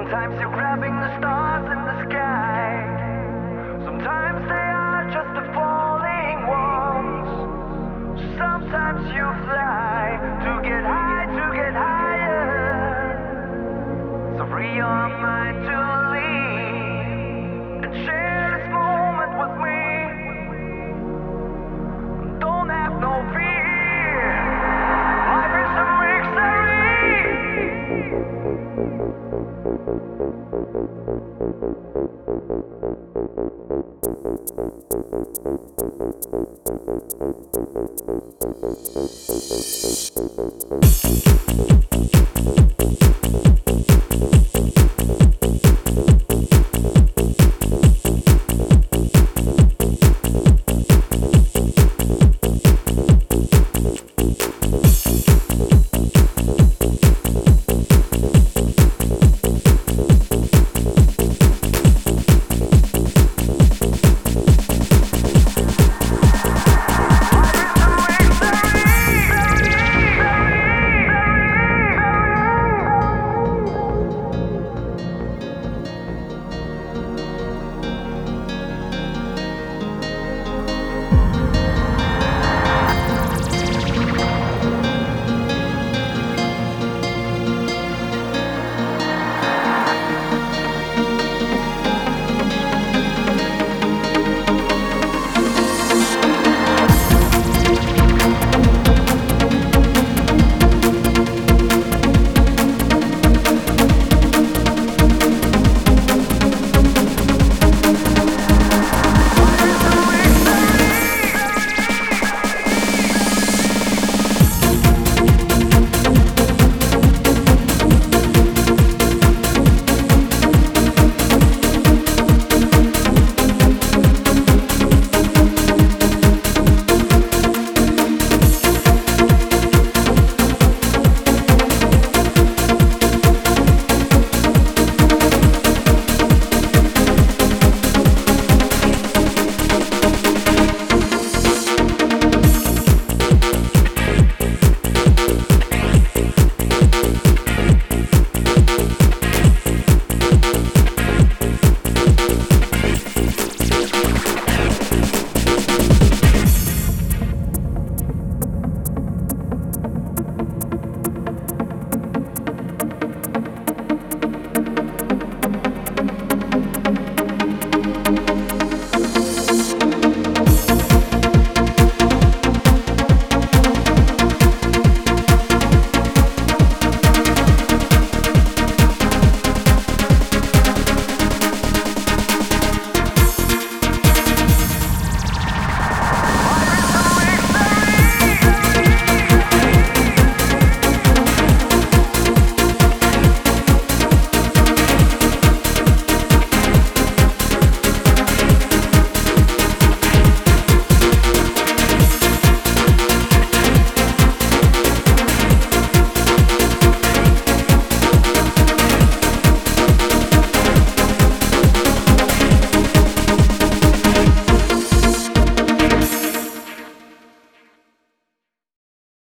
Sometimes you're grabbing the stars in the sky. Sometimes they are just the falling ones. Sometimes you fly to get high, to get higher. So free your mind to leave and share this moment with me. Don't have no fear. Life is a mixery.